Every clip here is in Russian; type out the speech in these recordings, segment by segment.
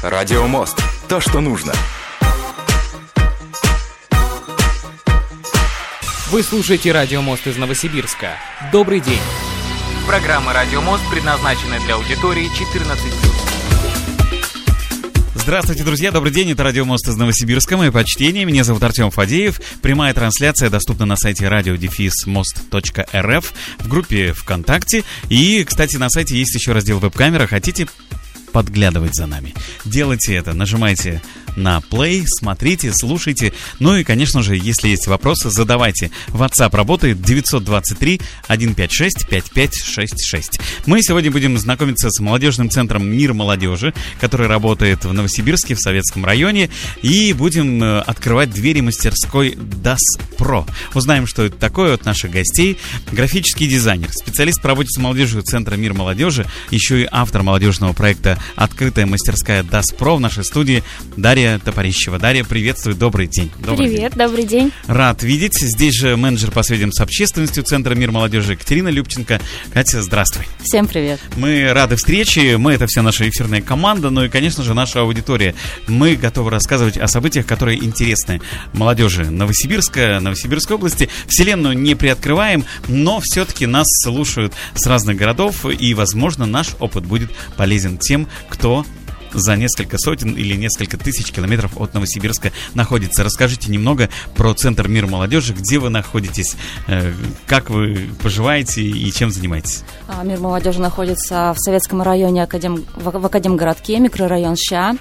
Радио Мост. То, что нужно. Вы слушаете Радио Мост из Новосибирска. Добрый день. Программа Радио Мост предназначена для аудитории 14+. Здравствуйте, друзья, добрый день, это Радио Мост из Новосибирска, мои почтения, меня зовут Артем Фадеев, прямая трансляция доступна на сайте radio-most.rf, в группе ВКонтакте, и, кстати, на сайте есть еще раздел веб-камера, хотите подглядывать за нами? Делайте это, нажимайте на play, смотрите, слушайте. Ну и, конечно же, если есть вопросы, задавайте. WhatsApp работает 923-156-5566. Мы сегодня будем знакомиться с молодежным центром «Мир молодежи», который работает в Новосибирске, в Советском районе, и будем открывать двери мастерской DAS Pro. Узнаем, что это такое от наших гостей. Графический дизайнер, специалист по работе с молодежью центра «Мир молодежи», еще и автор молодежного проекта «Открытая мастерская DAS Pro» в нашей студии Дарья Топорищева. Дарья, приветствую, добрый день. Привет, добрый день. Рад видеть. Здесь же менеджер по связям с общественностью Центра «Мир молодежи» Екатерина Любченко. Катя, здравствуй. Всем привет. Мы рады встрече, мы — это вся наша эфирная команда, ну и, конечно же, наша аудитория. Мы готовы рассказывать о событиях, которые интересны молодежи Новосибирска, Новосибирской области. Вселенную не приоткрываем, но все-таки нас слушают с разных городов, и, возможно, наш опыт будет полезен тем, кто за несколько сотен или несколько тысяч километров от Новосибирска находится. Расскажите немного про Центр «Мир молодежи», где вы находитесь, как вы поживаете и чем занимаетесь? «Мир молодежи» находится в Советском районе, в Академгородке, микрорайон Ща.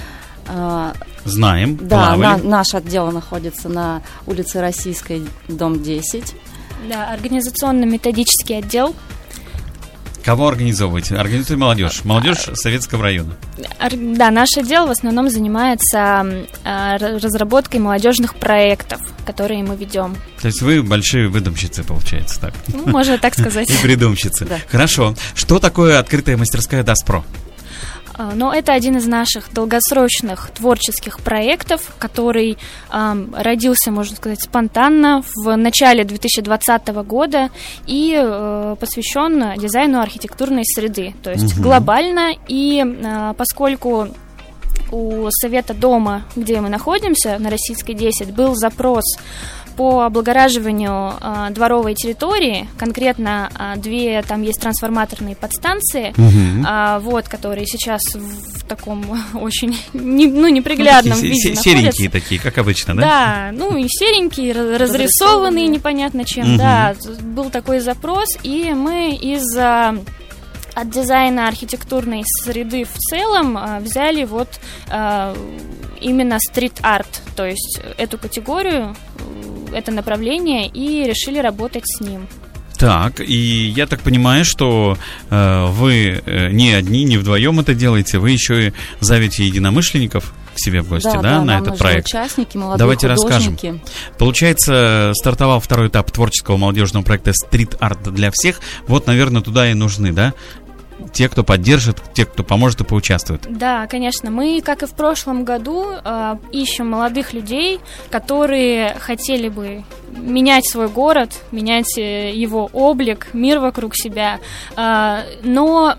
Знаем, да, наш отдел находится на улице Российской, дом 10. Да, организационно-методический отдел. Кого организовываете? Организует молодежь. Молодежь Советского района. Да, наш отдел в основном занимается разработкой молодежных проектов, которые мы ведем. То есть вы большие выдумщицы, получается, так? Ну, можно так сказать. И придумщицы. Да. Хорошо. Что такое открытая мастерская DAS Pro? Но это один из наших долгосрочных творческих проектов, который родился, можно сказать, спонтанно в начале 2020 года и посвящен дизайну архитектурной среды, то есть глобально. И поскольку у Совета дома, где мы находимся, на Российской 10, был запрос по облагораживанию дворовой территории, конкретно две, там есть трансформаторные подстанции, которые сейчас в таком очень неприглядном виде находятся. Серенькие такие, как обычно, да? Да, и серенькие, разрисованные непонятно чем, да, был такой запрос, и мы от дизайна архитектурной среды в целом взяли именно стрит-арт, то есть эту категорию, это направление, и решили работать с ним. Так, и я так понимаю, что вы не одни, не вдвоем это делаете, вы еще и зовете единомышленников к себе в гости, да, на этот проект? Участники, молодые Давайте художники. Расскажем. Получается, стартовал второй этап творческого молодежного проекта «Стрит-арт для всех». Вот, наверное, туда и нужны, да? Те, кто поддержит, те, кто поможет и поучаствует. Да, конечно. Мы, как и в прошлом году, ищем молодых людей, которые хотели бы менять свой город, менять его облик, мир вокруг себя, но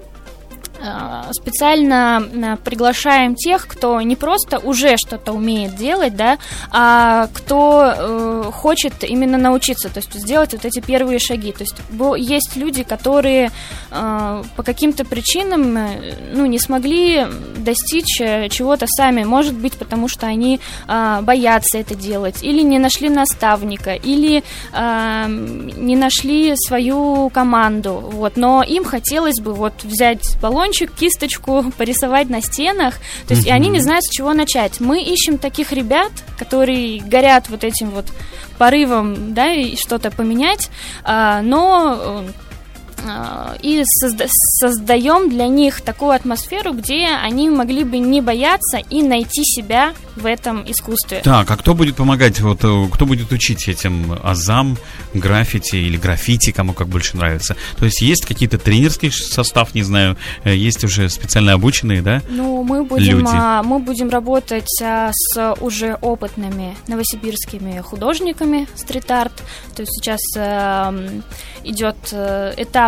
специально приглашаем тех, кто не просто уже что-то умеет делать, да, а кто хочет именно научиться, то есть сделать вот эти первые шаги. То есть есть люди, которые по каким-то причинам не смогли достичь чего-то сами, может быть, потому что они боятся это делать, или не нашли наставника, или не нашли свою команду, но им хотелось бы взять баллончик, кисточку, порисовать на стенах, то есть и они не знают, с чего начать. Мы ищем таких ребят, которые горят этим порывом, да, и что-то поменять, но и создаем для них такую атмосферу, где они могли бы не бояться и найти себя в этом искусстве. Так, а кто будет помогать, кто будет учить этим азам, граффити или граффити, кому как больше нравится? То есть есть какие-то тренерский состав, не знаю, есть уже специально обученные, да? Мы будем работать с уже опытными новосибирскими художниками стрит-арт. То есть сейчас идет этап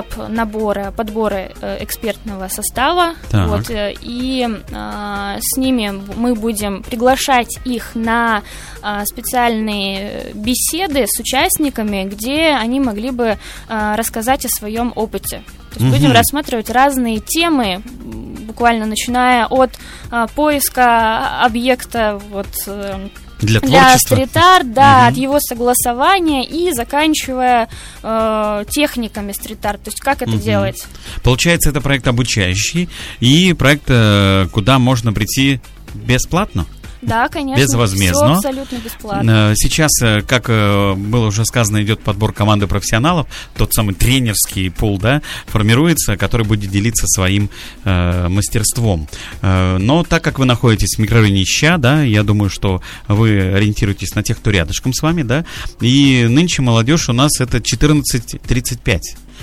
подбора экспертного состава. Вот, и с ними мы будем приглашать их на специальные беседы с участниками, где они могли бы рассказать о своем опыте. То есть будем рассматривать разные темы, буквально начиная от поиска объекта для стрит-арт, от его согласования и заканчивая техниками стрит-арт, то есть как это делать. Получается, это проект обучающий и проект, куда можно прийти бесплатно? Да, конечно. Безвозмездно. Все абсолютно бесплатно. Сейчас, как было уже сказано, идет подбор команды профессионалов. Тот самый тренерский пул, формируется, который будет делиться своим мастерством. Но так как вы находитесь в микрорайоне Ща, я думаю, что вы ориентируетесь на тех, кто рядышком с вами, и нынче молодежь у нас это 14-35.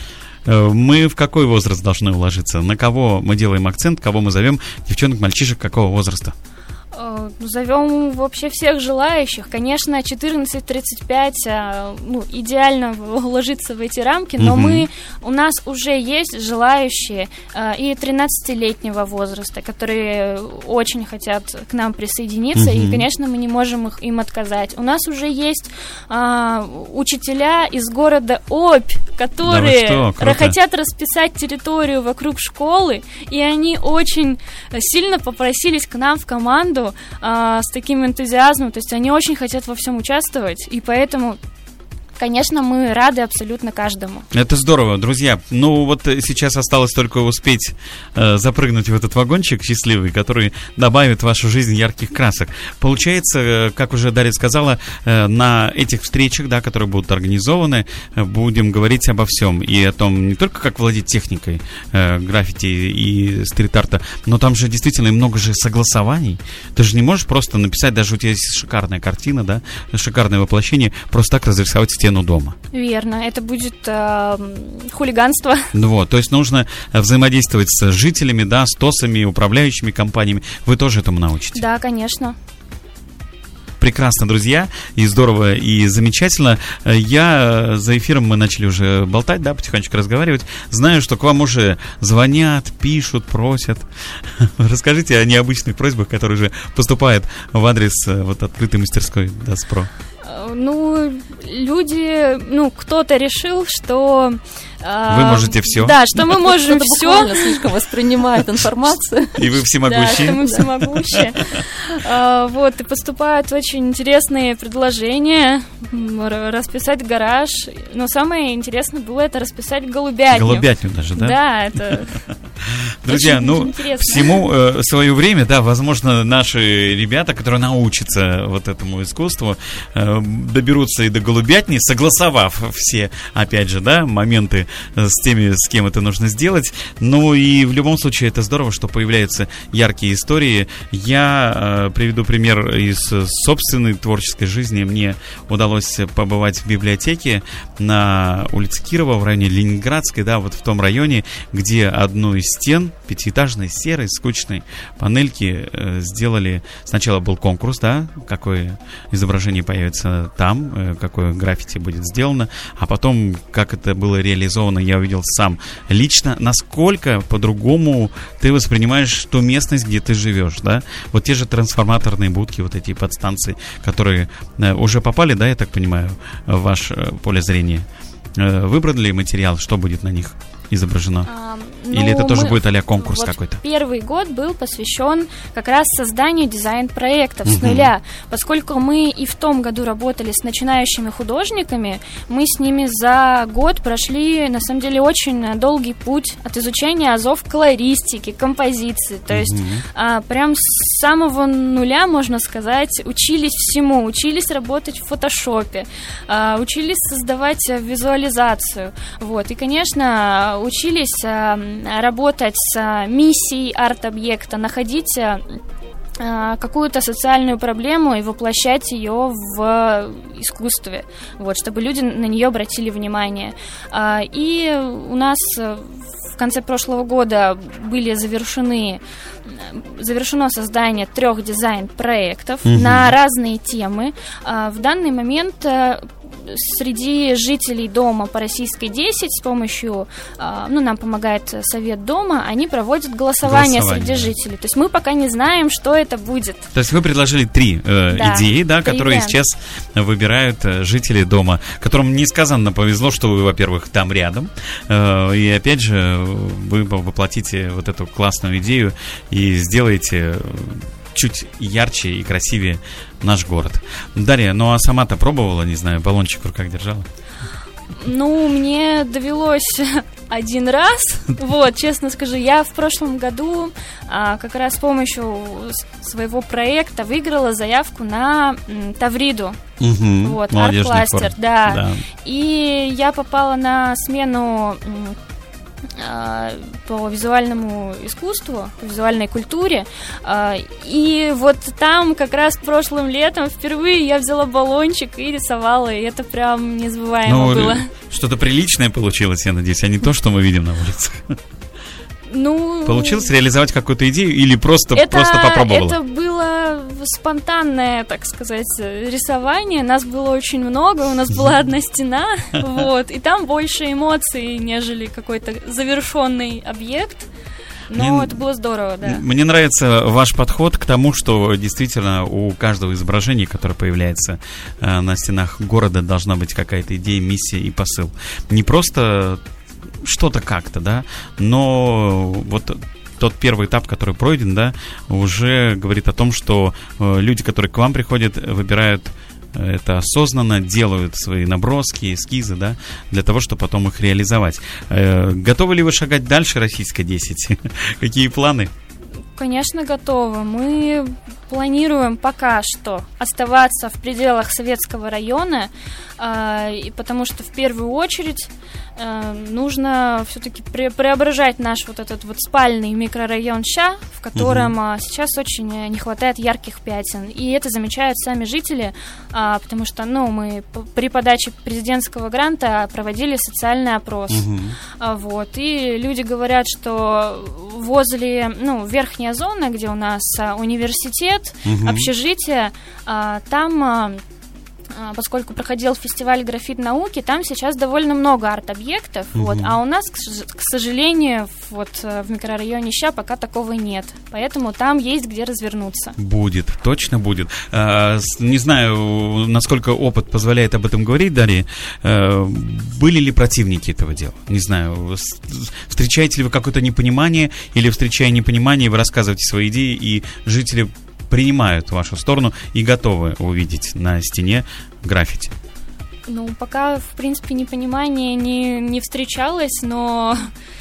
Мы в какой возраст должны уложиться? На кого мы делаем акцент, кого мы зовем? Девчонок, мальчишек какого возраста? Зовем вообще всех желающих. Конечно, 14-35 идеально уложиться в эти рамки, но у нас уже есть желающие и 13-летнего возраста, которые очень хотят к нам присоединиться, и, конечно, мы не можем им отказать. У нас уже есть учителя из города Обь, которые хотят расписать территорию вокруг школы, и они очень сильно попросились к нам в команду с таким энтузиазмом, то есть они очень хотят во всем участвовать, и поэтому, конечно, мы рады абсолютно каждому. Это здорово, друзья. Сейчас осталось только успеть запрыгнуть в этот вагончик счастливый, который добавит в вашу жизнь ярких красок. Получается, как уже Дарья сказала, на этих встречах, которые будут организованы, будем говорить обо всем. И о том, не только как владеть техникой граффити и стрит-арта, но там же действительно много же согласований. Ты же не можешь просто написать, даже у тебя есть шикарная картина, шикарное воплощение, просто так разрисовать стену дома. Верно, это будет хулиганство. То есть нужно взаимодействовать с жителями, с ТОСами, управляющими компаниями. Вы тоже этому научите? Да, конечно. Прекрасно, друзья, и здорово, и замечательно. За эфиром мы начали уже болтать, потихонечку разговаривать. Знаю, что к вам уже звонят, пишут, просят. Расскажите о необычных просьбах, которые же поступают в адрес открытой мастерской ДАСПРО. Люди, кто-то решил, что... Вы можете все. Да, что мы можем все. Буквально слишком воспринимает информацию. И вы всемогущие. Да, что мы всемогущие. И поступают очень интересные предложения. Расписать гараж. Но самое интересное было это расписать голубятню. Голубятню даже, да? Да, это... Друзья, всему свое время, возможно, наши ребята, которые научатся этому искусству, доберутся и до голубятни, согласовав все, опять же, моменты с теми, с кем это нужно сделать. И в любом случае это здорово, что появляются яркие истории. Я приведу пример из собственной творческой жизни. Мне удалось побывать в библиотеке на улице Кирова, в районе Ленинградской, в том районе, где одну из стен, пятиэтажной, серой, скучной панельки сделали. Сначала был конкурс, какое изображение появится там, какое граффити будет сделано, а потом, как это было реализовано, я увидел сам лично, насколько по-другому ты воспринимаешь ту местность, где ты живешь, те же трансформаторные будки, эти подстанции, которые уже попали, я так понимаю, в ваше поле зрения. Выбрали материал, что будет на них изображено? Или это тоже будет а-ля конкурс какой-то? Первый год был посвящен как раз созданию дизайн-проектов с нуля. Поскольку мы и в том году работали с начинающими художниками, мы с ними за год прошли, на самом деле, очень долгий путь от изучения азов колористики, композиции. То есть прям с самого нуля, можно сказать, учились всему. Учились работать в фотошопе, учились создавать визуализацию. И, конечно, учились работать с миссией арт-объекта, находить какую-то социальную проблему и воплощать ее в искусстве, чтобы люди на нее обратили внимание. И у нас в конце прошлого года были завершено создание 3 дизайн-проектов на разные темы. В данный момент среди жителей дома по Российской 10 с помощью, нам помогает Совет дома, они проводят голосование среди жителей. То есть мы пока не знаем, что это будет. То есть вы предложили 3 идеи, да, которые сейчас выбирают жители дома, которым несказанно повезло, что вы, во-первых, там рядом, и опять же вы воплотите вот эту классную идею и сделаете чуть ярче и красивее наш город. Дарья, ну а сама-то пробовала, не знаю, баллончик в руках держала? Ну, мне довелось один раз, честно скажу, я в прошлом году как раз с помощью своего проекта выиграла заявку на Тавриду, арт-кластер, да. И я попала на смену по визуальному искусству, по визуальной культуре, и вот там как раз прошлым летом впервые я взяла баллончик и рисовала, и это прям незабываемо было. Что-то приличное получилось, я надеюсь, а не то, что мы видим на улицах. Получилось реализовать какую-то идею или просто попробовала? Это было спонтанное, так сказать, рисование. Нас было очень много, у нас была одна стена, и там больше эмоций, нежели какой-то завершенный объект. Но это было здорово, да. Мне нравится ваш подход к тому, что действительно у каждого изображения, которое появляется на стенах города, должна быть какая-то идея, миссия и посыл. Не просто что-то как-то, да, но вот тот первый этап, который пройден, да, уже говорит о том, что люди, которые к вам приходят, выбирают это осознанно, делают свои наброски, эскизы, да, для того, чтобы потом их реализовать. Готовы ли вы шагать дальше, Российская 10? Какие планы? Конечно, готовы. Мы планируем пока что оставаться в пределах Советского района, потому что в первую очередь нужно все-таки преображать наш вот этот вот спальный микрорайон Ща, в котором сейчас очень не хватает ярких пятен. И это замечают сами жители, потому что мы при подаче президентского гранта проводили социальный опрос. И люди говорят, что возле, верхняя зона, где у нас университет, общежитие, там... Поскольку проходил фестиваль «Графит науки», там сейчас довольно много арт-объектов, а у нас, к сожалению, в микрорайоне Ща пока такого нет, поэтому там есть где развернуться. Будет, точно будет. Не знаю, насколько опыт позволяет об этом говорить, Дарья. Были ли противники этого дела? Не знаю, встречаете ли вы какое-то непонимание, или, встречая непонимание, вы рассказываете свои идеи, и жители принимают вашу сторону и готовы увидеть на стене граффити? Пока, в принципе, непонимание не встречалось, но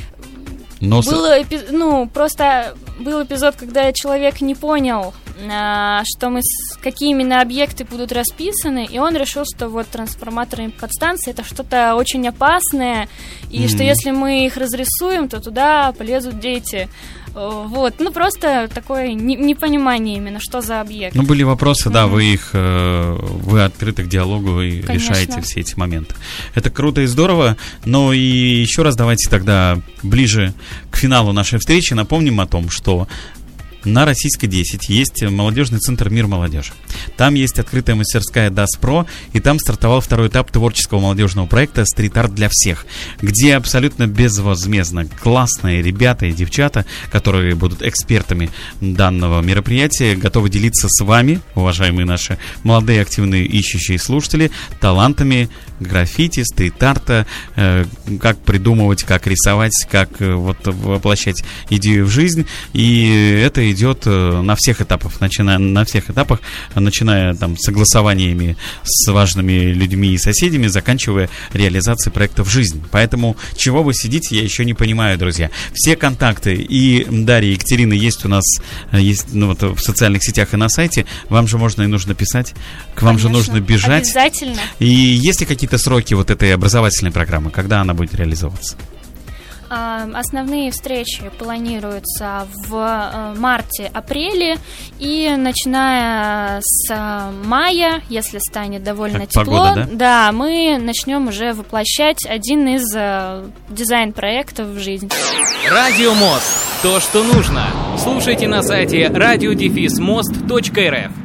просто был эпизод, когда человек не понял, какие именно объекты будут расписаны, и он решил, что трансформаторные подстанции — это что-то очень опасное, и что если мы их разрисуем, то туда полезут дети. Просто такое непонимание именно, что за объект. Были вопросы, да, вы открыты к диалогу и решаете все эти моменты. Это круто и здорово, но и еще раз давайте тогда ближе к финалу нашей встречи напомним о том, что на Российской 10 есть молодежный центр «Мир молодежи». Там есть открытая мастерская DAS Pro, и там стартовал второй этап творческого молодежного проекта «Стрит-арт для всех», где абсолютно безвозмездно классные ребята и девчата, которые будут экспертами данного мероприятия, готовы делиться с вами, уважаемые наши молодые, активные, ищущие слушатели, талантами граффити, стрит-арта, как придумывать, как рисовать, как воплощать идею в жизнь. И это идет на всех этапах, начиная там с согласованиями с важными людьми и соседями, заканчивая реализацией проекта в жизнь. Поэтому чего вы сидите, я еще не понимаю, друзья. Все контакты и Дарьи, и Екатерины есть у нас в социальных сетях и на сайте. Вам же можно и нужно писать, к вам же нужно бежать. Обязательно. И есть ли какие-то сроки этой образовательной программы, когда она будет реализовываться? Основные встречи планируются в марте-апреле, и начиная с мая, если станет довольно тепло, погода, да? Мы начнем уже воплощать один из дизайн-проектов в жизнь. Радио Мост. То, что нужно. Слушайте на сайте radio-most.rf.